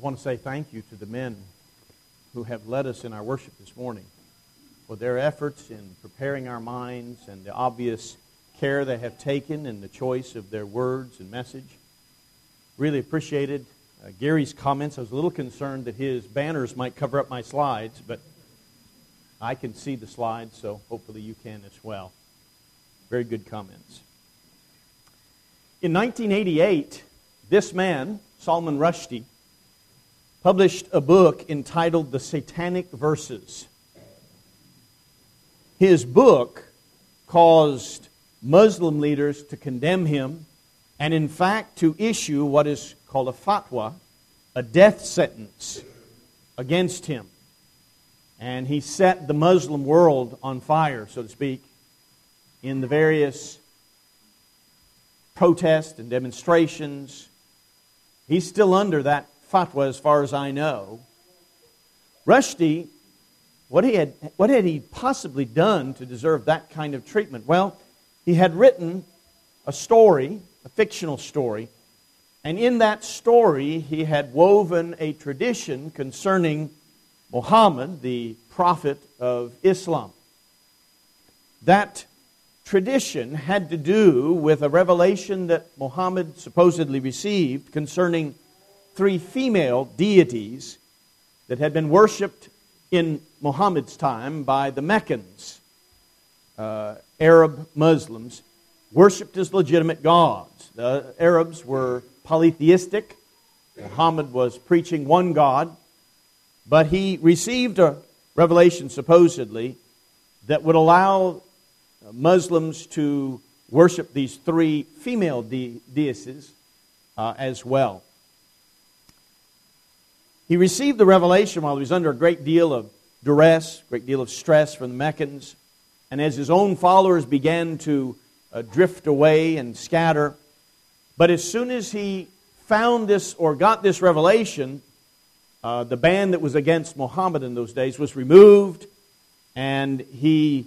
want to say thank you to the men who have led us in our worship this morning for their efforts in preparing our minds and the obvious care they have taken in the choice of their words and message. Really appreciated Gary's comments. I was a little concerned that his banners might cover up my slides, but I can see the slides, so hopefully you can as well. Very good comments. In 1988, this man, Salman Rushdie, published a book entitled The Satanic Verses. His book caused Muslim leaders to condemn him and in fact to issue what is called a fatwa, a death sentence against him. And he set the Muslim world on fire, so to speak, in the various protests and demonstrations. He's still under that fatwa as far as I know. Rushdie, what had he possibly done to deserve that kind of treatment? Well, he had written a story, a fictional story, and in that story he had woven a tradition concerning Muhammad, the prophet of Islam. That tradition had to do with a revelation that Muhammad supposedly received concerning three female deities that had been worshipped in Muhammad's time by the Meccans, Arab Muslims, worshipped as legitimate gods. The Arabs were polytheistic. Muhammad was preaching one God, but he received a revelation supposedly that would allow Muslims to worship these three female deities as well. He received the revelation while he was under a great deal of duress, great deal of stress from the Meccans, and as his own followers began to drift away and scatter. But as soon as he found this or got this revelation, the ban that was against Muhammad in those days was removed, and he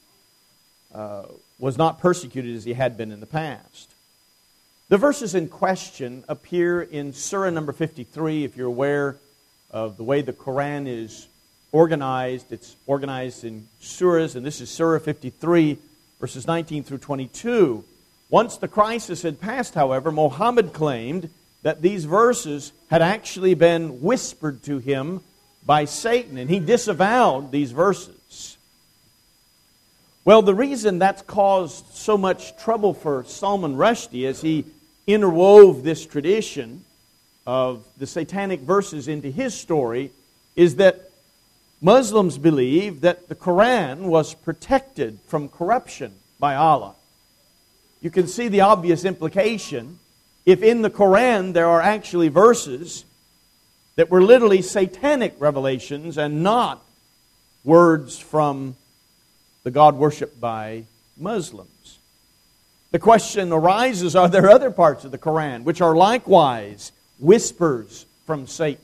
was not persecuted as he had been in the past. The verses in question appear in Surah number 53. If you're aware of the way the Quran is organized, it's organized in surahs, and this is Surah 53, verses 19 through 22. Once the crisis had passed, however, Muhammad claimed that these verses had actually been whispered to him by Satan, and he disavowed these verses. Well, the reason that's caused so much trouble for Salman Rushdie as he interwove this tradition of the satanic verses into his story is that Muslims believe that the Quran was protected from corruption by Allah. You can see the obvious implication if in the Quran there are actually verses that were literally satanic revelations and not words from the God worshipped by Muslims. The question arises, are there other parts of the Quran which are likewise whispers from Satan?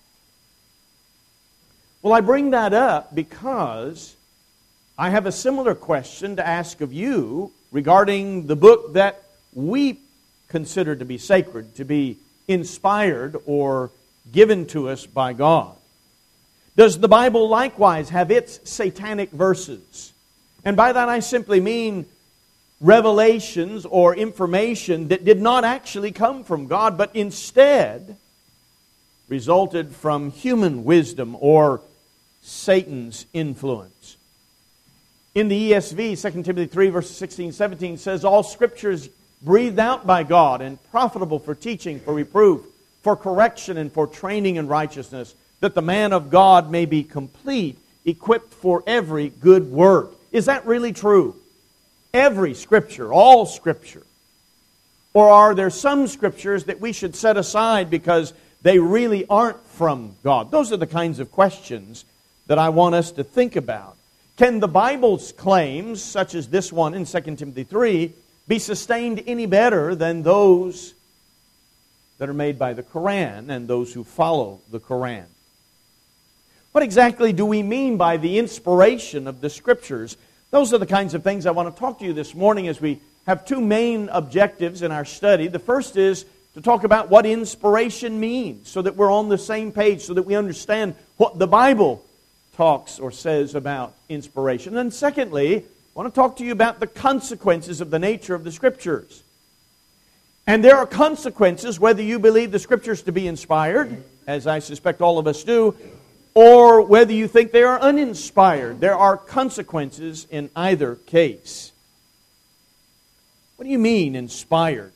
Well, I bring that up because I have a similar question to ask of you regarding the book that we consider to be sacred, to be inspired or given to us by God. Does the Bible likewise have its satanic verses? And by that I simply mean revelations or information that did not actually come from God, but instead resulted from human wisdom or Satan's influence. In the ESV, 2 Timothy 3, verses 16 and 17 says, all Scripture is breathed out by God and profitable for teaching, for reproof, for correction, and for training in righteousness, that the man of God may be complete, equipped for every good work. Is that really true? Every Scripture, all Scripture? Or are there some Scriptures that we should set aside because they really aren't from God? Those are the kinds of questions that I want us to think about. Can the Bible's claims, such as this one in 2 Timothy 3, be sustained any better than those that are made by the Quran and those who follow the Quran? What exactly do we mean by the inspiration of the Scriptures? Those are the kinds of things I want to talk to you this morning as we have two main objectives in our study. The first is to talk about what inspiration means so that we're on the same page, so that we understand what the Bible talks or says about inspiration. And secondly, I want to talk to you about the consequences of the nature of the Scriptures. And there are consequences whether you believe the Scriptures to be inspired, as I suspect all of us do, or whether you think they are uninspired. There are consequences in either case. What do you mean, inspired?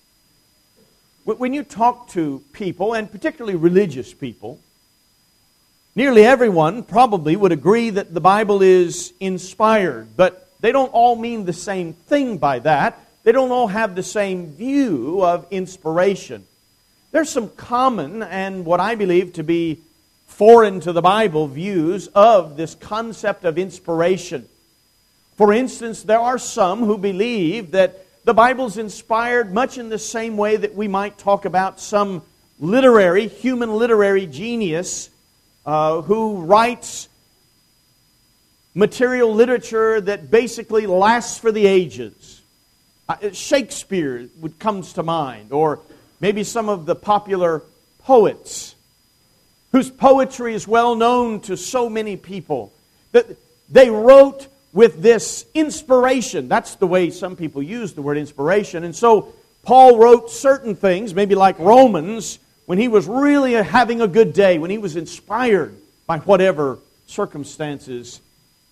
When you talk to people, and particularly religious people, nearly everyone probably would agree that the Bible is inspired, but they don't all mean the same thing by that. They don't all have the same view of inspiration. There's some common and what I believe to be foreign to the Bible views of this concept of inspiration. For instance, there are some who believe that the Bible's inspired much in the same way that we might talk about some human literary genius who writes material literature that basically lasts for the ages. Shakespeare comes to mind, or maybe some of the popular poets whose poetry is well known to so many people that they wrote with this inspiration. That's the way some people use the word inspiration. And so Paul wrote certain things, maybe like Romans, when he was really having a good day, when he was inspired by whatever circumstances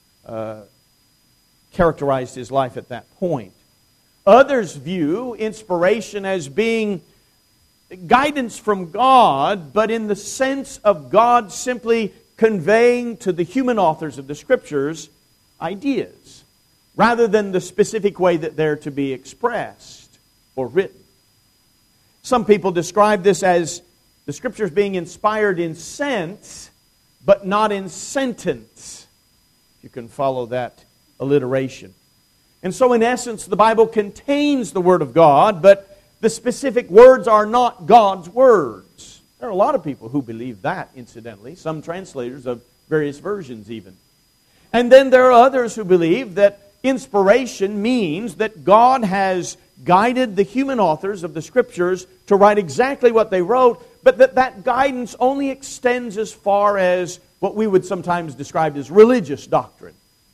characterized his life at that point. Others view inspiration as being guidance from God, but in the sense of God simply conveying to the human authors of the Scriptures ideas, rather than the specific way that they're to be expressed or written. Some people describe this as the Scriptures being inspired in sense, but not in sentence. You can follow that alliteration. And so in essence, the Bible contains the Word of God, but the specific words are not God's words. There are a lot of people who believe that, incidentally, some translators of various versions even. And then there are others who believe that inspiration means that God has guided the human authors of the Scriptures to write exactly what they wrote, but that guidance only extends as far as what we would sometimes describe as religious doctrine.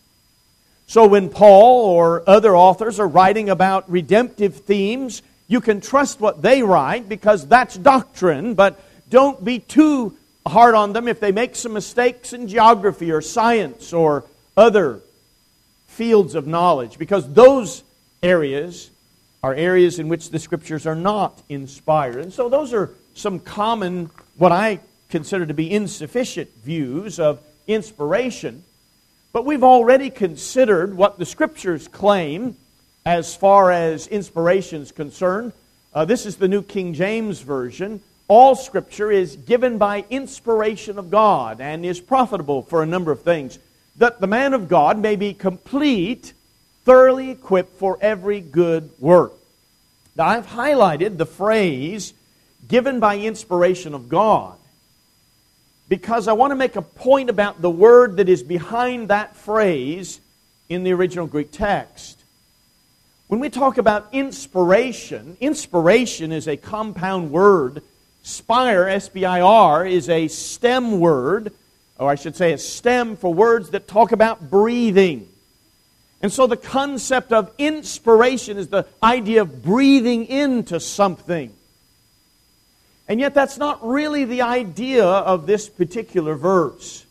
So when Paul or other authors are writing about redemptive themes, you can trust what they write because that's doctrine, but don't be too hard on them if they make some mistakes in geography or science or other fields of knowledge, because those areas are areas in which the Scriptures are not inspired. And so those are some common, what I consider to be insufficient views of inspiration. But we've already considered what the Scriptures claim as far as inspiration is concerned. This is the New King James Version. All Scripture is given by inspiration of God and is profitable for a number of things, that the man of God may be complete, thoroughly equipped for every good work. Now, I've highlighted the phrase, given by inspiration of God, because I want to make a point about the word that is behind that phrase in the original Greek text. When we talk about inspiration, inspiration is a compound word. Spire, S-P-I-R, is a stem word, or I should say a stem for words that talk about breathing. And so the concept of inspiration is the idea of breathing into something. And yet that's not really the idea of this particular verse.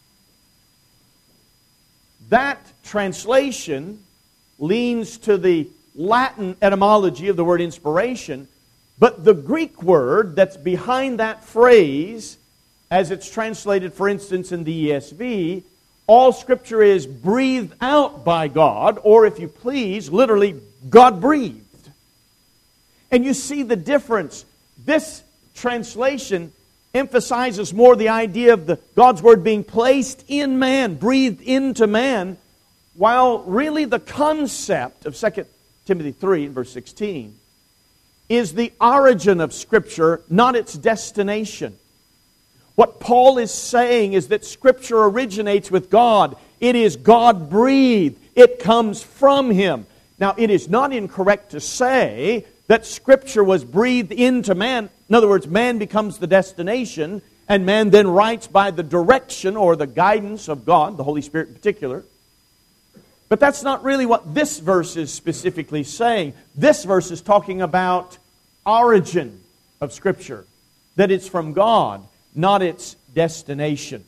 That translation leans to the Latin etymology of the word inspiration, but the Greek word that's behind that phrase, as it's translated, for instance, in the ESV, all Scripture is breathed out by God, or if you please, literally, God breathed. And you see the difference. This translation emphasizes more the idea of God's Word being placed in man, breathed into man, while really the concept of 2 Timothy 3, verse 16, is the origin of Scripture, not its destination. What Paul is saying is that Scripture originates with God. It is God-breathed. It comes from Him. Now, it is not incorrect to say that Scripture was breathed into man. In other words, man becomes the destination, and man then writes by the direction or the guidance of God, the Holy Spirit in particular. But that's not really what this verse is specifically saying. This verse is talking about origin of Scripture, that it's from God, not its destination.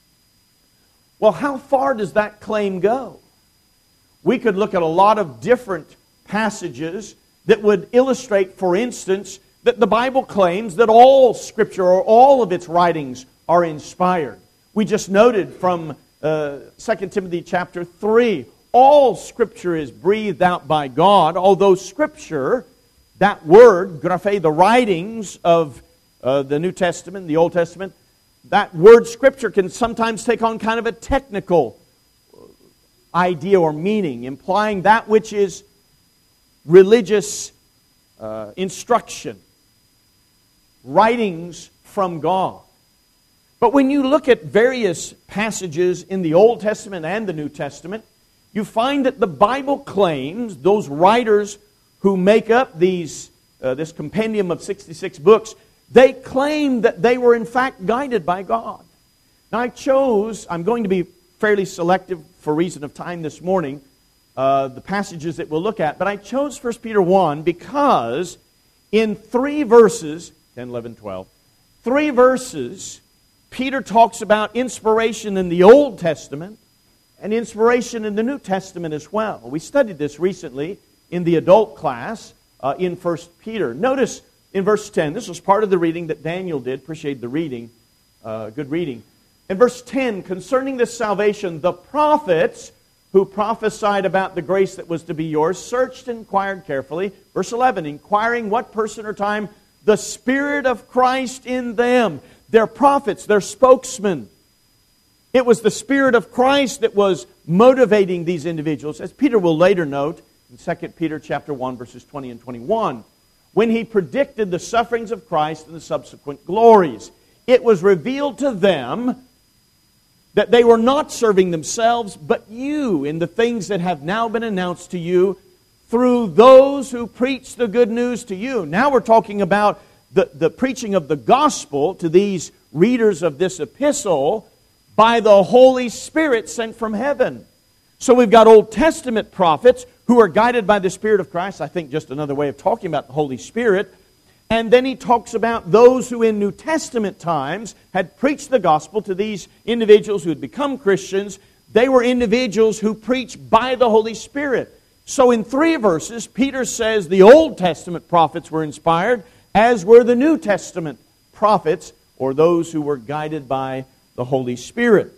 Well, how far does that claim go? We could look at a lot of different passages that would illustrate, for instance, that the Bible claims that all Scripture or all of its writings are inspired. We just noted from 2 Timothy chapter 3, all Scripture is breathed out by God, although Scripture, that word, graphe, the writings of the New Testament, the Old Testament, that word Scripture can sometimes take on kind of a technical idea or meaning, implying that which is religious instruction, writings from God. But when you look at various passages in the Old Testament and the New Testament, you find that the Bible claims, those writers who make up this compendium of 66 books, they claim that they were in fact guided by God. Now I'm going to be fairly selective for reason of time this morning, the passages that we'll look at, but I chose 1 Peter 1 because in 3 verses, 10, 11, 12, 3 verses, Peter talks about inspiration in the Old Testament and inspiration in the New Testament as well. We studied this recently in the adult class in 1 Peter. Notice in verse 10, this was part of the reading that Daniel did. Appreciate the reading. Good reading. In verse 10, concerning this salvation, the prophets who prophesied about the grace that was to be yours searched and inquired carefully. Verse 11, inquiring what person or time the Spirit of Christ in them. They're prophets, they're spokesmen. It was the Spirit of Christ that was motivating these individuals, as Peter will later note in 2 Peter chapter 1, verses 20 and 21, when he predicted the sufferings of Christ and the subsequent glories. It was revealed to them that they were not serving themselves, but you in the things that have now been announced to you through those who preach the good news to you. Now we're talking about the preaching of the gospel to these readers of this epistle by the Holy Spirit sent from heaven. So we've got Old Testament prophets who are guided by the Spirit of Christ. I think just another way of talking about the Holy Spirit. And then he talks about those who in New Testament times had preached the gospel to these individuals who had become Christians. They were individuals who preached by the Holy Spirit. So in 3 verses, Peter says the Old Testament prophets were inspired, as were the New Testament prophets, or those who were guided by the Holy Spirit.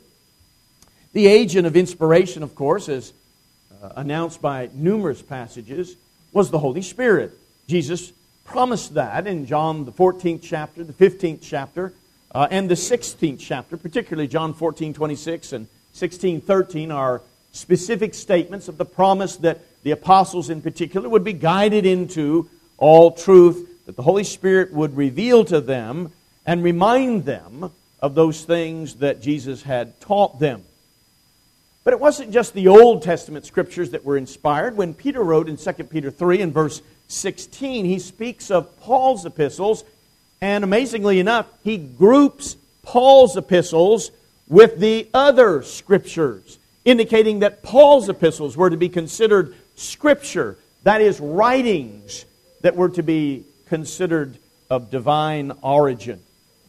The agent of inspiration, of course, as announced by numerous passages, was the Holy Spirit. Jesus promised that in John the 14th chapter, the 15th chapter, and the 16th chapter, particularly John 14:26 and 16:13 are specific statements of the promise that the apostles in particular would be guided into all truth, that the Holy Spirit would reveal to them and remind them of those things that Jesus had taught them. But it wasn't just the Old Testament Scriptures that were inspired. When Peter wrote in 2 Peter 3 and verse 16, he speaks of Paul's epistles, and amazingly enough, he groups Paul's epistles with the other Scriptures, indicating that Paul's epistles were to be considered Scripture, that is, writings that were to be considered of divine origin.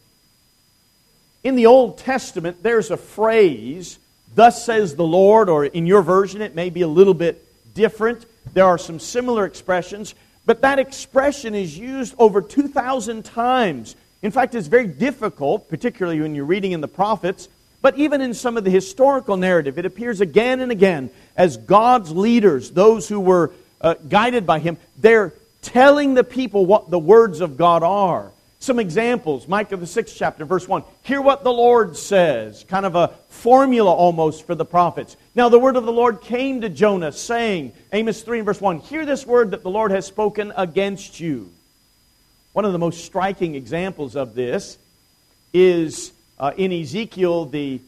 In the Old Testament, there's a phrase, "Thus says the Lord," or in your version it may be a little bit different. There are some similar expressions, but that expression is used over 2,000 times. In fact, it's very difficult, particularly when you're reading in the prophets, but even in some of the historical narrative, it appears again and again as God's leaders, those who were guided by Him, they're telling the people what the words of God are. Some examples, Micah the 6th chapter, verse 1. Hear what the Lord says. Kind of a formula almost for the prophets. Now the word of the Lord came to Jonah, saying, Amos 3 and verse 1, hear this word that the Lord has spoken against you. One of the most striking examples of this is in Ezekiel, the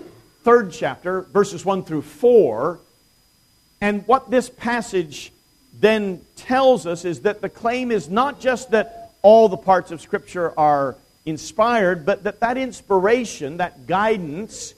3rd chapter, verses 1 through 4. And what this passage then tells us is that the claim is not just that all the parts of Scripture are inspired, but that inspiration, that guidance,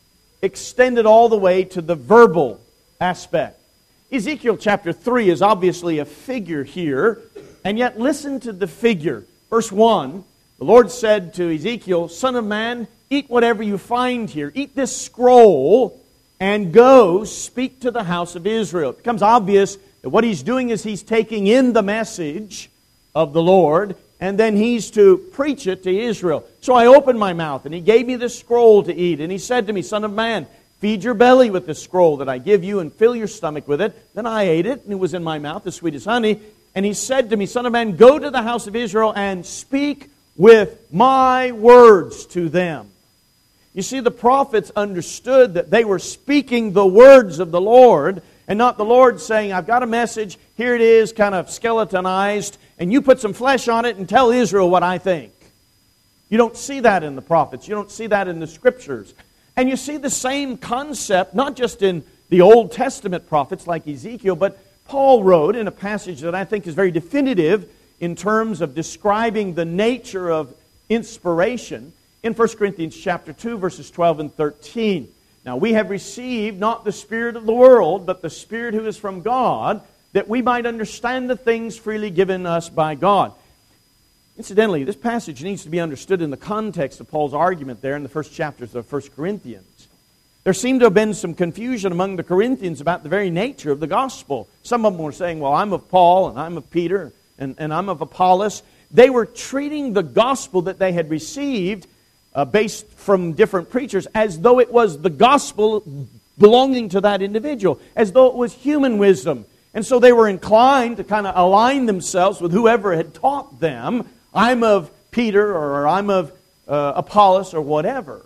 extended all the way to the verbal aspect. Ezekiel chapter 3 is obviously a figure here, and yet listen to the figure. Verse 1, the Lord said to Ezekiel, "Son of man, eat whatever you find here. Eat this scroll and go speak to the house of Israel." It becomes obvious that what he's doing is he's taking in the message of the Lord, and then he's to preach it to Israel. "So I opened my mouth, and he gave me this scroll to eat. And he said to me, 'Son of man, feed your belly with this scroll that I give you, and fill your stomach with it.' Then I ate it, and it was in my mouth as sweet as honey. And he said to me, 'Son of man, go to the house of Israel and speak with my words to them.'" You see, the prophets understood that they were speaking the words of the Lord, and not the Lord saying, "I've got a message, here it is, kind of skeletonized, and you put some flesh on it and tell Israel what I think." You don't see that in the prophets. You don't see that in the Scriptures. And you see the same concept, not just in the Old Testament prophets like Ezekiel, but Paul wrote in a passage that I think is very definitive in terms of describing the nature of inspiration in 1 Corinthians chapter 2, verses 12 and 13. "Now we have received not the spirit of the world, but the Spirit who is from God, that we might understand the things freely given us by God." Incidentally, this passage needs to be understood in the context of Paul's argument there in the first chapters of 1 Corinthians. There seemed to have been some confusion among the Corinthians about the very nature of the gospel. Some of them were saying, "Well, I'm of Paul, and I'm of Peter, and I'm of Apollos." They were treating the gospel that they had received based from different preachers as though it was the gospel belonging to that individual, as though it was human wisdom. And so they were inclined to kind of align themselves with whoever had taught them. "I'm of Peter," or "I'm of Apollos," or whatever.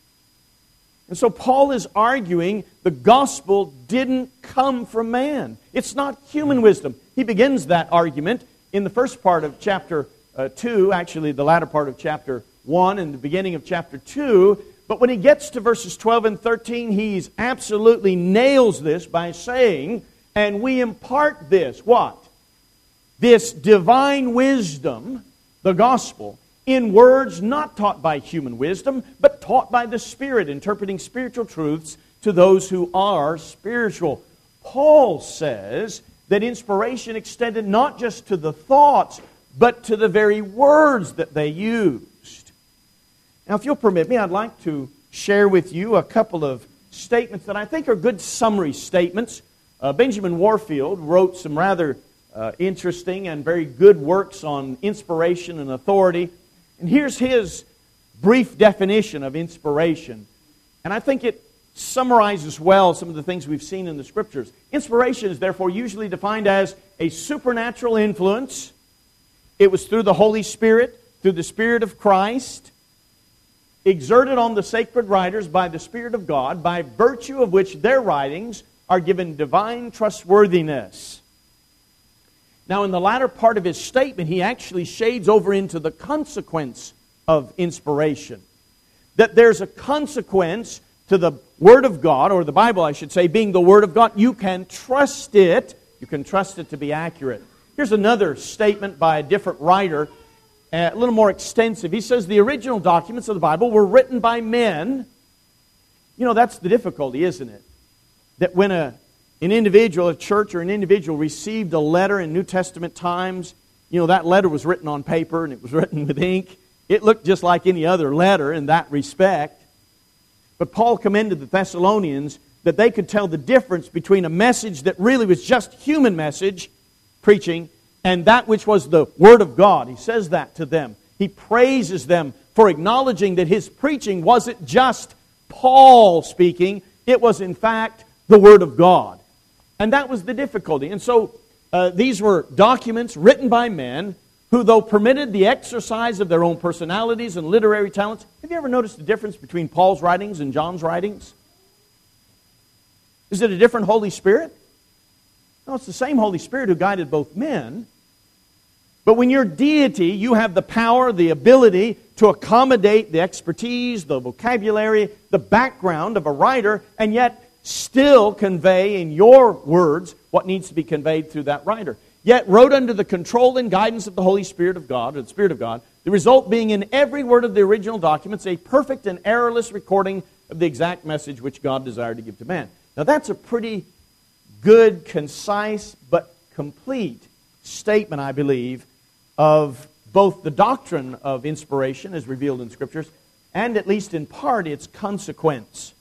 And so Paul is arguing the gospel didn't come from man. It's not human wisdom. He begins that argument in the first part of chapter 2, actually the latter part of chapter 1 and the beginning of chapter 2. But when he gets to verses 12 and 13, he absolutely nails this by saying, "And we impart this," what? "This divine wisdom," the gospel, "in words not taught by human wisdom, but taught by the Spirit, interpreting spiritual truths to those who are spiritual." Paul says that inspiration extended not just to the thoughts, but to the very words that they used. Now, if you'll permit me, I'd like to share with you a couple of statements that I think are good summary statements. Benjamin Warfield wrote some rather interesting and very good works on inspiration and authority. And here's his brief definition of inspiration. And I think it summarizes well some of the things we've seen in the Scriptures. Inspiration is therefore usually defined as a supernatural influence. It was through the Holy Spirit, through the Spirit of Christ, exerted on the sacred writers by the Spirit of God, by virtue of which their writings are given divine trustworthiness. Now, in the latter part of his statement, he actually shades over into the consequence of inspiration. That there's a consequence to the Word of God, or the Bible, I should say, being the Word of God. You can trust it. You can trust it to be accurate. Here's another statement by a different writer, a little more extensive. He says, "The original documents of the Bible were written by men." You know, that's the difficulty, isn't it? That when an individual, a church or an individual received a letter in New Testament times, you know, that letter was written on paper and it was written with ink. It looked just like any other letter in that respect. But Paul commended the Thessalonians that they could tell the difference between a message that really was just human message, preaching, and that which was the Word of God. He says that to them. He praises them for acknowledging that his preaching wasn't just Paul speaking. It was, in fact, the Word of God. And that was the difficulty. And so these were documents written by men who, though permitted the exercise of their own personalities and literary talents. Have you ever noticed the difference between Paul's writings and John's writings? Is it a different Holy Spirit? No, it's the same Holy Spirit who guided both men. But when you're deity, you have the power, the ability to accommodate the expertise, the vocabulary, the background of a writer, and yet still convey in your words what needs to be conveyed through that writer. Yet wrote under the control and guidance of the Holy Spirit of God, or the Spirit of God, the result being in every word of the original documents a perfect and errorless recording of the exact message which God desired to give to man. Now that's a pretty good, concise, but complete statement, I believe, of both the doctrine of inspiration as revealed in Scriptures and, at least in part, its consequence.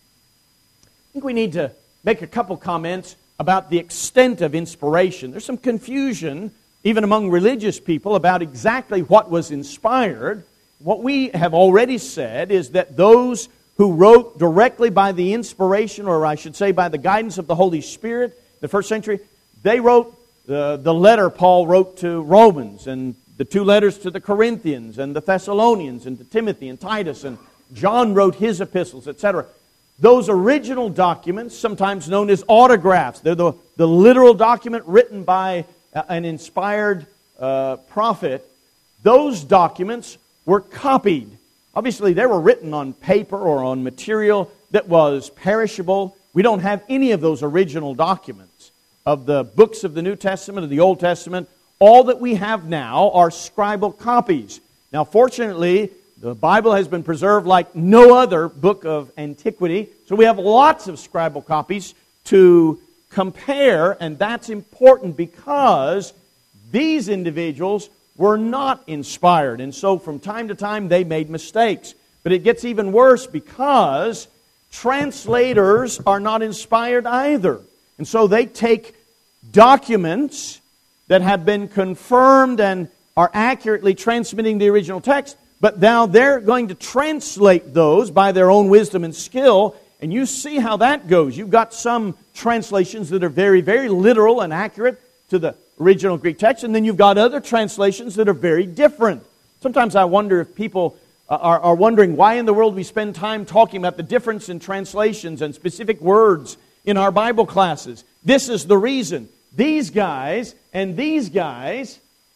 I think we need to make a couple comments about the extent of inspiration. There's some confusion, even among religious people, about exactly what was inspired. What we have already said is that those who wrote directly by the inspiration, or I should say by the guidance of the Holy Spirit, the first century, they wrote the letter Paul wrote to Romans, and the two letters to the Corinthians, and the Thessalonians, and to Timothy and Titus, and John wrote his epistles, etc. Those original documents, sometimes known as autographs, they're the literal document written by an inspired prophet. Those documents were copied. Obviously, they were written on paper or on material that was perishable. We don't have any of those original documents of the books of the New Testament, of the Old Testament. All that we have now are scribal copies. Now, fortunately, the Bible has been preserved like no other book of antiquity, so we have lots of scribal copies to compare, and that's important because these individuals were not inspired, and so from time to time they made mistakes. But it gets even worse because translators are not inspired either. And so they take documents that have been confirmed and are accurately transmitting the original text, but now they're going to translate those by their own wisdom and skill, and you see how that goes. You've got some translations that are very, very literal and accurate to the original Greek text, and then you've got other translations that are very different. Sometimes I wonder if people are wondering why in the world we spend time talking about the difference in translations and specific words in our Bible classes. This is the reason. These guys and these guys,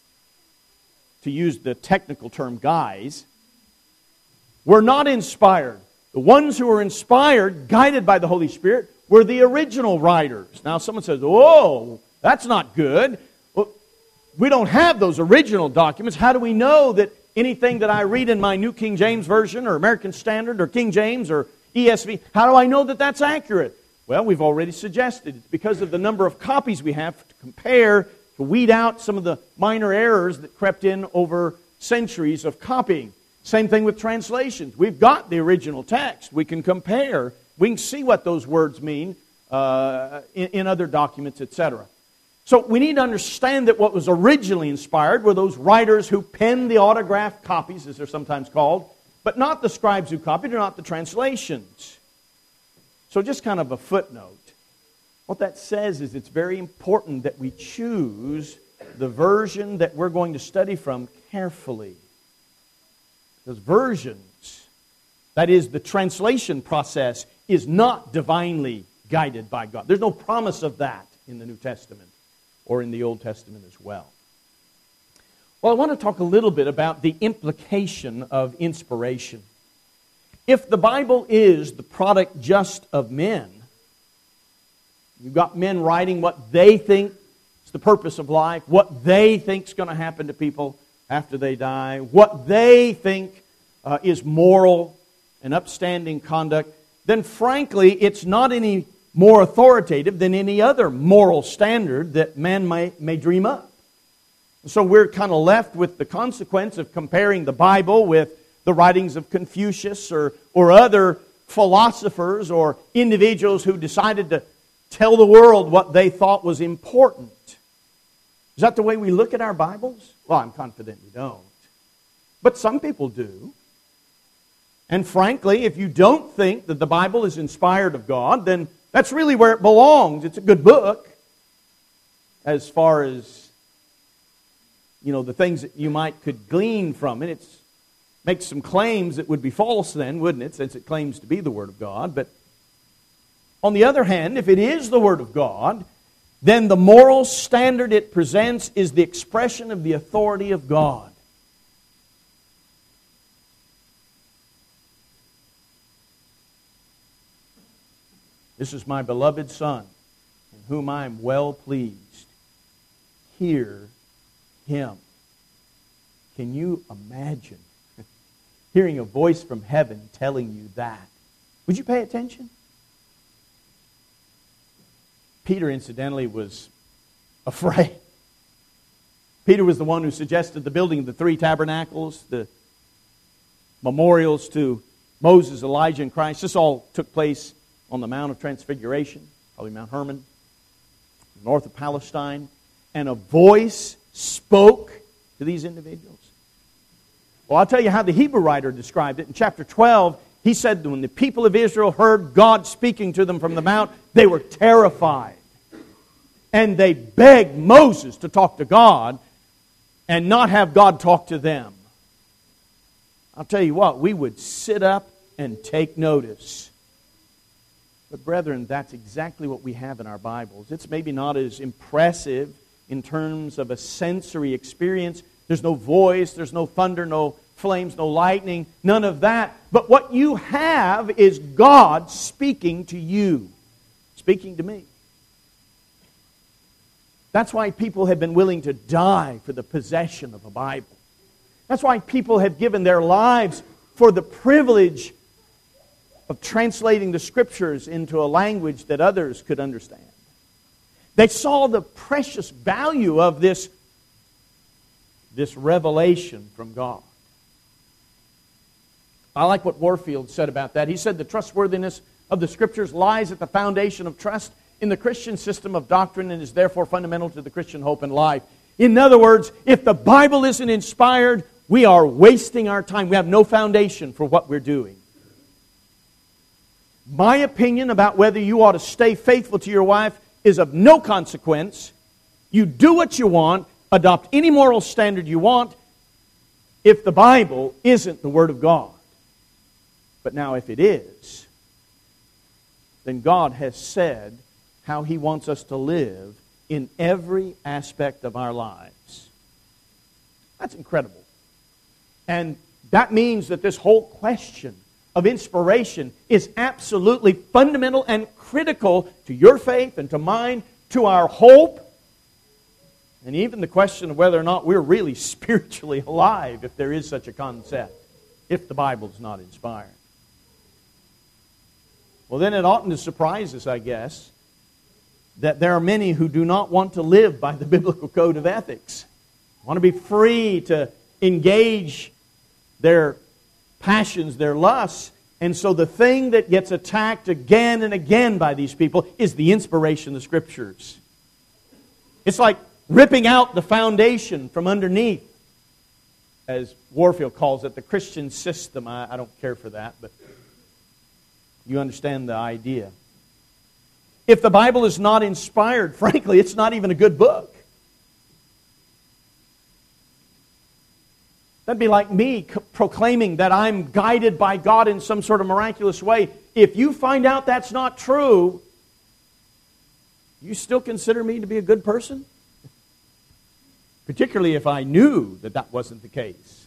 to use the technical term guys, were not inspired. The ones who were inspired, guided by the Holy Spirit, were the original writers. Now someone says, "Oh, that's not good." Well, we don't have those original documents. How do we know that anything that I read in my New King James Version or American Standard or King James or ESV, how do I know that that's accurate? Well, we've already suggested it's because of the number of copies we have to compare, to weed out some of the minor errors that crept in over centuries of copying. Same thing with translations. We've got the original text. We can compare. We can see what those words mean in other documents, etc. So we need to understand that what was originally inspired were those writers who penned the autographed copies, as they're sometimes called, but not the scribes who copied, or not the translations. So just kind of a footnote. What that says is it's very important that we choose the version that we're going to study from carefully. Because versions, that is, the translation process, is not divinely guided by God. There's no promise of that in the New Testament or in the Old Testament as well. Well, I want to talk a little bit about the implication of inspiration. If the Bible is the product just of men, you've got men writing what they think is the purpose of life, what they think is going to happen to people after they die, what they think is moral and upstanding conduct, then frankly, it's not any more authoritative than any other moral standard that man may dream up. So we're kind of left with the consequence of comparing the Bible with the writings of Confucius or other philosophers or individuals who decided to tell the world what they thought was important. Is that the way we look at our Bibles? Well, I'm confident we don't. But some people do. And frankly, if you don't think that the Bible is inspired of God, then that's really where it belongs. It's a good book as far as, the things that you could glean from it. It makes some claims that would be false then, wouldn't it, since it claims to be the Word of God. But on the other hand, if it is the Word of God, then the moral standard it presents is the expression of the authority of God. This is my beloved Son, in whom I am well pleased. Hear Him. Can you imagine hearing a voice from heaven telling you that? Would you pay attention? Peter, incidentally, was afraid. Peter was the one who suggested the building of the 3 tabernacles, the memorials to Moses, Elijah, and Christ. This all took place on the Mount of Transfiguration, probably Mount Hermon, north of Palestine. And a voice spoke to these individuals. Well, I'll tell you how the Hebrew writer described it. In chapter 12, he said that when the people of Israel heard God speaking to them from the mount, they were terrified. And they begged Moses to talk to God and not have God talk to them. I'll tell you what, we would sit up and take notice. But brethren, that's exactly what we have in our Bibles. It's maybe not as impressive in terms of a sensory experience. There's no voice, there's no thunder, no flames, no lightning, none of that. But what you have is God speaking to you, speaking to me. That's why people have been willing to die for the possession of a Bible. That's why people have given their lives for the privilege of translating the Scriptures into a language that others could understand. They saw the precious value of this revelation from God. I like what Warfield said about that. He said the trustworthiness of the Scriptures lies at the foundation of trust in the Christian system of doctrine and is therefore fundamental to the Christian hope and life. In other words, if the Bible isn't inspired, we are wasting our time. We have no foundation for what we're doing. My opinion about whether you ought to stay faithful to your wife is of no consequence. You do what you want, adopt any moral standard you want, if the Bible isn't the Word of God. But now if it is, then God has said how He wants us to live in every aspect of our lives. That's incredible. And that means that this whole question of inspiration is absolutely fundamental and critical to your faith and to mine, to our hope, and even the question of whether or not we're really spiritually alive, if there is such a concept, if the Bible's not inspired. Well, then it oughtn't to surprise us, I guess, that there are many who do not want to live by the biblical code of ethics, want to be free to engage their passions, their lusts. And so the thing that gets attacked again and again by these people is the inspiration of the Scriptures. It's like ripping out the foundation from underneath, as Warfield calls it, the Christian system. I don't care for that, but you understand the idea. If the Bible is not inspired, frankly, it's not even a good book. That'd be like me proclaiming that I'm guided by God in some sort of miraculous way. If you find out that's not true, you still consider me to be a good person? Particularly if I knew that that wasn't the case.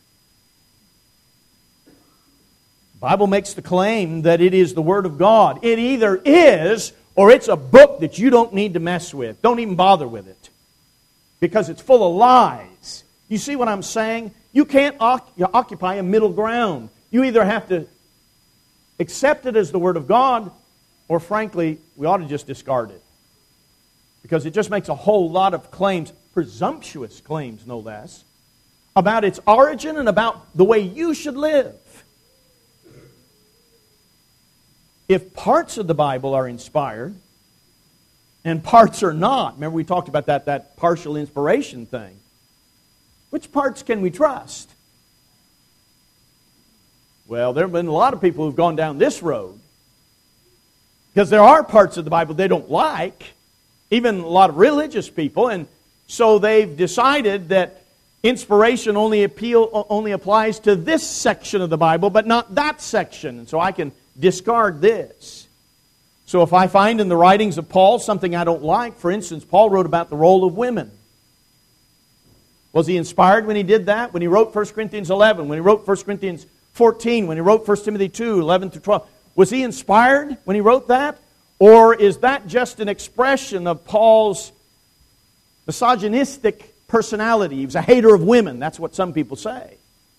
The Bible makes the claim that it is the Word of God. It either is, or it's a book that you don't need to mess with. Don't even bother with it. Because it's full of lies. You see what I'm saying? You can't occupy a middle ground. You either have to accept it as the Word of God, or frankly, we ought to just discard it. Because it just makes a whole lot of claims, presumptuous claims no less, about its origin and about the way you should live. If parts of the Bible are inspired and parts are not, remember we talked about that partial inspiration thing, which parts can we trust? Well, there have been a lot of people who've gone down this road because there are parts of the Bible they don't like, even a lot of religious people, and so they've decided that inspiration only applies to this section of the Bible, but not that section, and so I can discard this. So if I find in the writings of Paul something I don't like, for instance, Paul wrote about the role of women. Was he inspired when he did that? When he wrote 1 Corinthians 11, when he wrote 1 Corinthians 14, when he wrote 1 Timothy 2, 11 through 12. Was he inspired when he wrote that? Or is that just an expression of Paul's misogynistic personality? He was a hater of women. That's what some people say.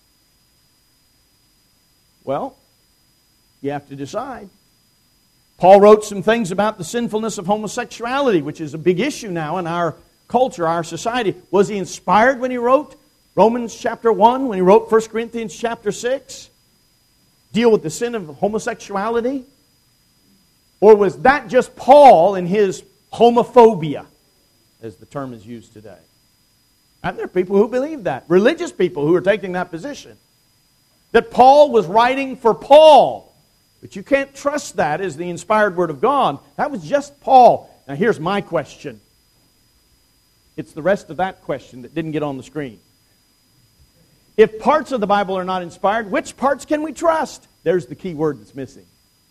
Well, you have to decide. Paul wrote some things about the sinfulness of homosexuality, which is a big issue now in our culture, our society. Was he inspired when he wrote Romans chapter 1, when he wrote 1 Corinthians chapter 6? Deal with the sin of homosexuality? Or was that just Paul and his homophobia, as the term is used today? And there are people who believe that. Religious people who are taking that position. That Paul was writing for Paul. But you can't trust that as the inspired Word of God. That was just Paul. Now here's my question. It's the rest of that question that didn't get on the screen. If parts of the Bible are not inspired, which parts can we trust? There's the key word that's missing.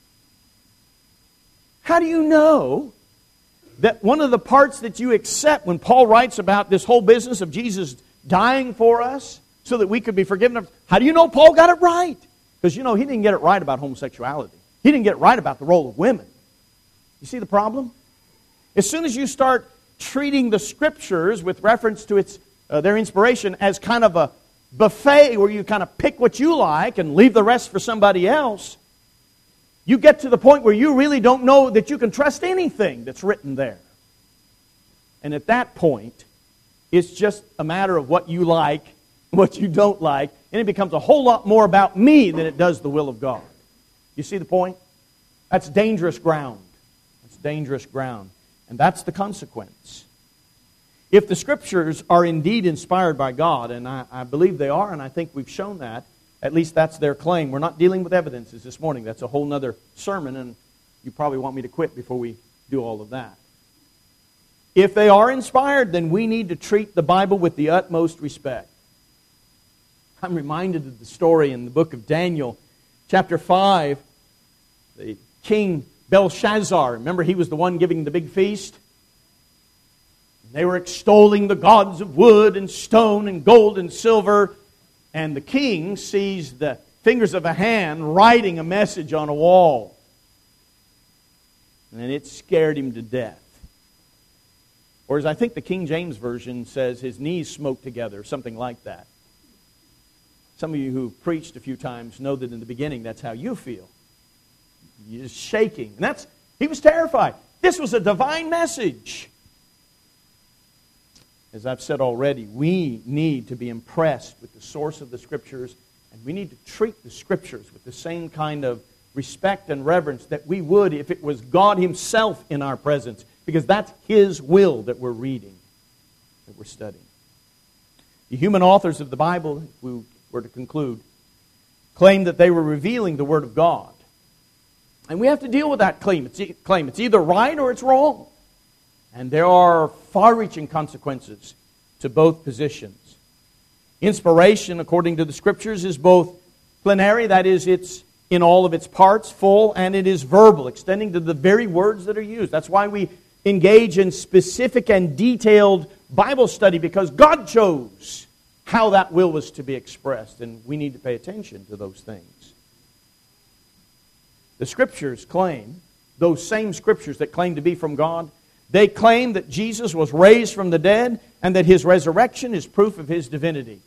How do you know that one of the parts that you accept when Paul writes about this whole business of Jesus dying for us so that we could be forgiven? How do you know Paul got it right? Because, he didn't get it right about homosexuality. He didn't get it right about the role of women. You see the problem? As soon as you start treating the Scriptures with reference to their inspiration as kind of a buffet where you kind of pick what you like and leave the rest for somebody else, you get to the point where you really don't know that you can trust anything that's written there. And at that point, it's just a matter of what you like, what you don't like, and it becomes a whole lot more about me than it does the will of God. You see the point? That's dangerous ground. That's dangerous ground. And that's the consequence. If the Scriptures are indeed inspired by God, and I believe they are, and I think we've shown that, at least that's their claim. We're not dealing with evidences this morning. That's a whole other sermon, and you probably want me to quit before we do all of that. If they are inspired, then we need to treat the Bible with the utmost respect. I'm reminded of the story in the book of Daniel, chapter 5. The king Belshazzar, remember he was the one giving the big feast? They were extolling the gods of wood and stone and gold and silver. And the king sees the fingers of a hand writing a message on a wall. And it scared him to death. Or as I think the King James Version says, his knees smote together, something like that. Some of you who've preached a few times know that in the beginning that's how you feel. You're just shaking. And he was terrified. This was a divine message. As I've said already, we need to be impressed with the source of the Scriptures, and we need to treat the Scriptures with the same kind of respect and reverence that we would if it was God Himself in our presence, because that's His will that we're reading, that we're studying. The human authors of the Bible, if we were to conclude, claim that they were revealing the Word of God. And we have to deal with that claim. It's either right or it's wrong. And there are far-reaching consequences to both positions. Inspiration, according to the Scriptures, is both plenary, that is, it's in all of its parts, full, and it is verbal, extending to the very words that are used. That's why we engage in specific and detailed Bible study, because God chose how that will was to be expressed, and we need to pay attention to those things. The Scriptures claim, those same Scriptures that claim to be from God, they claim that Jesus was raised from the dead and that His resurrection is proof of His divinity.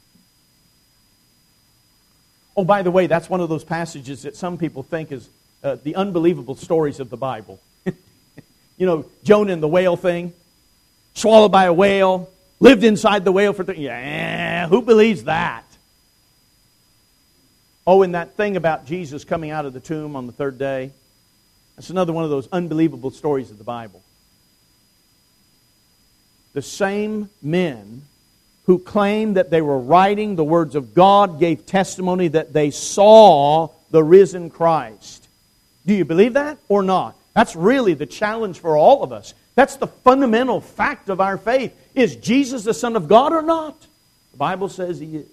Oh, by the way, that's one of those passages that some people think is the unbelievable stories of the Bible. Jonah and the whale thing. Swallowed by a whale. Lived inside the whale for 3 years. Yeah, who believes that? Oh, and that thing about Jesus coming out of the tomb on the third day. That's another one of those unbelievable stories of the Bible. The same men who claimed that they were writing the words of God gave testimony that they saw the risen Christ. Do you believe that or not? That's really the challenge for all of us. That's the fundamental fact of our faith. Is Jesus the Son of God or not? The Bible says He is.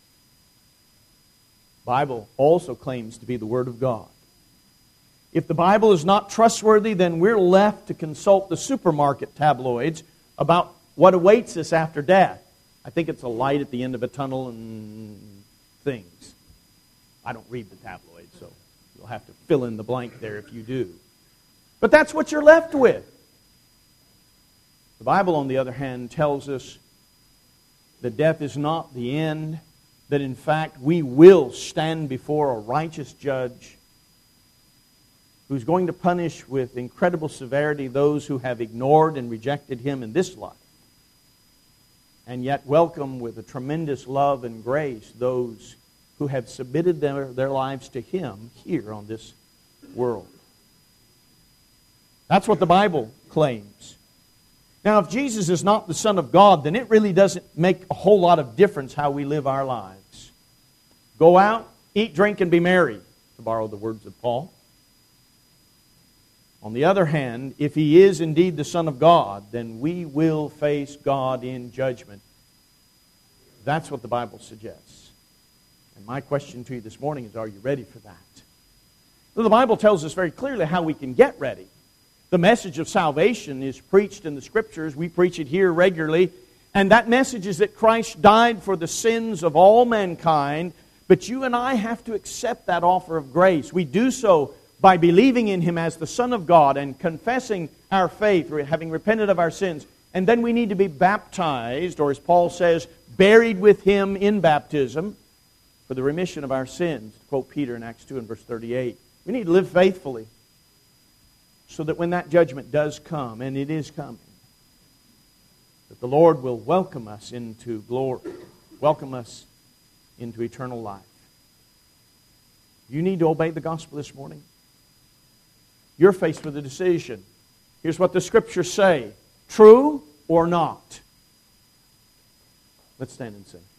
The Bible also claims to be the Word of God. If the Bible is not trustworthy, then we're left to consult the supermarket tabloids about what awaits us after death. I think it's a light at the end of a tunnel and things. I don't read the tabloids, so you'll have to fill in the blank there if you do. But that's what you're left with. The Bible, on the other hand, tells us that death is not the end, that in fact we will stand before a righteous judge who's going to punish with incredible severity those who have ignored and rejected Him in this life, and yet welcome with a tremendous love and grace those who have submitted their lives to Him here on this world. That's what the Bible claims. Now, if Jesus is not the Son of God, then it really doesn't make a whole lot of difference how we live our lives. Go out, eat, drink, and be merry, to borrow the words of Paul. On the other hand, if He is indeed the Son of God, then we will face God in judgment. That's what the Bible suggests. And my question to you this morning is, are you ready for that? Well, the Bible tells us very clearly how we can get ready. The message of salvation is preached in the Scriptures. We preach it here regularly. And that message is that Christ died for the sins of all mankind. But you and I have to accept that offer of grace. We do so by believing in Him as the Son of God and confessing our faith, having repented of our sins. And then we need to be baptized, or as Paul says, buried with Him in baptism for the remission of our sins, to quote Peter in Acts 2 and verse 38. We need to live faithfully so that when that judgment does come, and it is coming, that the Lord will welcome us into glory, welcome us into eternal life. You need to obey the gospel this morning. You're faced with a decision. Here's what the Scriptures say: true or not? Let's stand and sing.